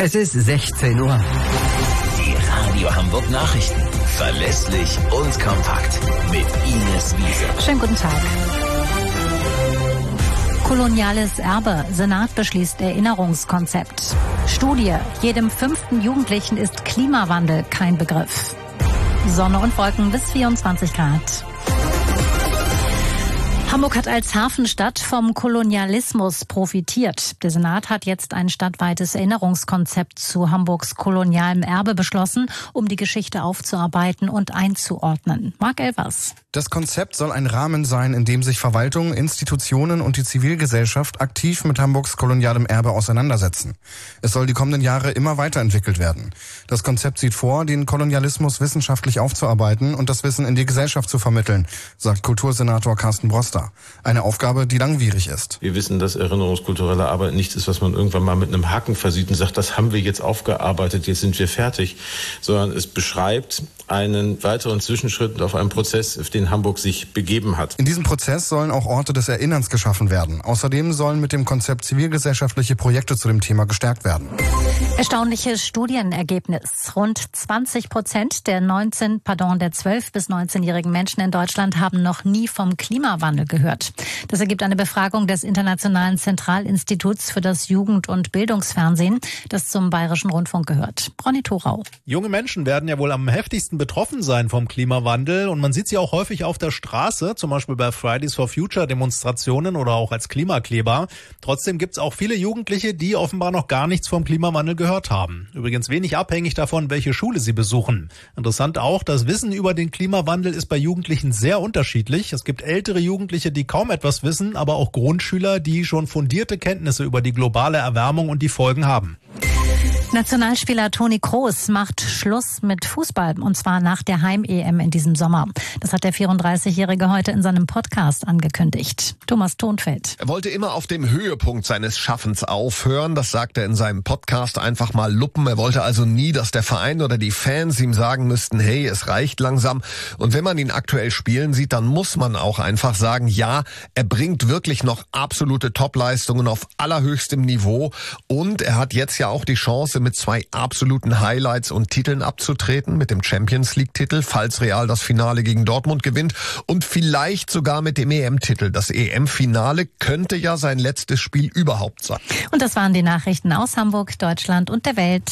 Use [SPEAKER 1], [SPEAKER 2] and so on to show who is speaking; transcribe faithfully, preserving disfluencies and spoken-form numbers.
[SPEAKER 1] Es ist sechzehn Uhr.
[SPEAKER 2] Die Radio Hamburg Nachrichten. Verlässlich und kompakt. Mit Ines Wiese.
[SPEAKER 3] Schönen guten Tag. Koloniales Erbe. Senat beschließt Erinnerungskonzept. Studie. Jedem fünften Jugendlichen ist Klimawandel kein Begriff. Sonne und Wolken bis vierundzwanzig Grad. Hamburg hat als Hafenstadt vom Kolonialismus profitiert. Der Senat hat jetzt ein stadtweites Erinnerungskonzept zu Hamburgs kolonialem Erbe beschlossen, um die Geschichte aufzuarbeiten und einzuordnen. Marc Elvers.
[SPEAKER 4] Das Konzept soll ein Rahmen sein, in dem sich Verwaltung, Institutionen und die Zivilgesellschaft aktiv mit Hamburgs kolonialem Erbe auseinandersetzen. Es soll die kommenden Jahre immer weiterentwickelt werden. Das Konzept sieht vor, den Kolonialismus wissenschaftlich aufzuarbeiten und das Wissen in die Gesellschaft zu vermitteln, sagt Kultursenator Carsten Broster. Eine Aufgabe, die langwierig ist.
[SPEAKER 5] Wir wissen, dass erinnerungskulturelle Arbeit nichts ist, was man irgendwann mal mit einem Haken versieht und sagt, das haben wir jetzt aufgearbeitet, jetzt sind wir fertig, sondern es beschreibt einen weiteren Zwischenschritt auf einen Prozess, auf den Hamburg sich begeben hat.
[SPEAKER 4] In diesem Prozess sollen auch Orte des Erinnerns geschaffen werden. Außerdem sollen mit dem Konzept zivilgesellschaftliche Projekte zu dem Thema gestärkt werden.
[SPEAKER 3] Erstaunliches Studienergebnis. Rund zwanzig Prozent der neunzehn, pardon, der zwölf- bis neunzehnjährigen Menschen in Deutschland haben noch nie vom Klimawandel gehört. Das ergibt eine Befragung des Internationalen Zentralinstituts für das Jugend- und Bildungsfernsehen, das zum Bayerischen Rundfunk gehört. Ronny Thorau.
[SPEAKER 6] Junge Menschen werden ja wohl am heftigsten betroffen sein vom Klimawandel und man sieht sie auch häufig auf der Straße, zum Beispiel bei Fridays for Future Demonstrationen oder auch als Klimakleber. Trotzdem gibt es auch viele Jugendliche, die offenbar noch gar nichts vom Klimawandel gehört haben. Übrigens wenig abhängig davon, welche Schule sie besuchen. Interessant auch, das Wissen über den Klimawandel ist bei Jugendlichen sehr unterschiedlich. Es gibt ältere Jugendliche, die kaum etwas wissen, aber auch Grundschüler, die schon fundierte Kenntnisse über die globale Erwärmung und die Folgen haben.
[SPEAKER 3] Nationalspieler Toni Kroos macht Schluss mit Fußball, und zwar nach der Heim-E M in diesem Sommer. Das hat der vierunddreißigjährige heute in seinem Podcast angekündigt. Thomas Thonfeld.
[SPEAKER 7] Er wollte immer auf dem Höhepunkt seines Schaffens aufhören. Das sagt er in seinem Podcast einfach mal luppen. Er wollte also nie, dass der Verein oder die Fans ihm sagen müssten, hey, es reicht langsam. Und wenn man ihn aktuell spielen sieht, dann muss man auch einfach sagen, ja, er bringt wirklich noch absolute Topleistungen auf allerhöchstem Niveau. Und er hat jetzt ja auch die Chance, mit zwei absoluten Highlights und Titeln abzutreten, mit dem Champions-League-Titel, falls Real das Finale gegen Dortmund gewinnt und vielleicht sogar mit dem E M-Titel. Das E M-Finale könnte ja sein letztes Spiel überhaupt sein.
[SPEAKER 3] Und das waren die Nachrichten aus Hamburg, Deutschland und der Welt.